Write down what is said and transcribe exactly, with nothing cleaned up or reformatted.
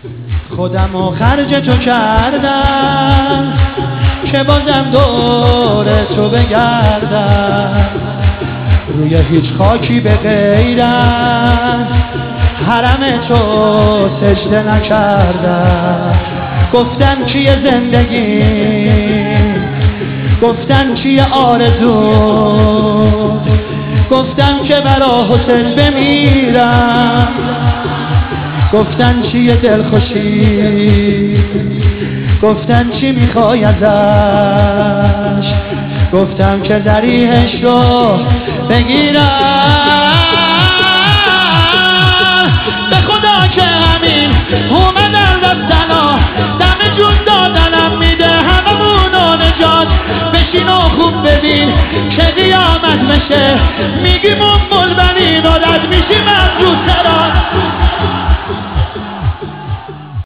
خودم و خرج تو کردم که بازم دور تو بگردم، روی هیچ خاکی به غیرم حرم تو سجده نکردم. گفتن چیه زندگی، گفتن چیه آرزو، گفتن که برا حسین بمیرم، گفتن چیه دلخوشی، گفتن چی میخوای ازش، گفتم که ذریحش رو بگیرم. به خدا که همین اومدن رفتنا، دم جون دادنم میده هممونو نجات. بشین و خوب ببین که قیامت بشه، میگیم اون بلبنی رد میشیم از روز